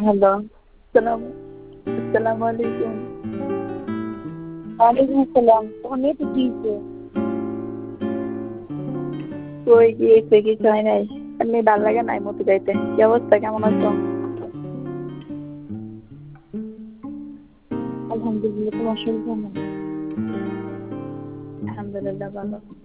Hello, আসসালামু আলাইকুম। ওয়ালাইকুম আসসালাম। তোমার মেয়েটা কি হইছে? কই কি হইছে? কিছু হয় নাই। এমনি ভাল লাগে নাই মতি যাইতে। কি অবস্থা? কেমন আছো? আলহামদুলিল্লাহ। তোমার শরীর কেমন? আলহামদুলিল্লাহ ভালো।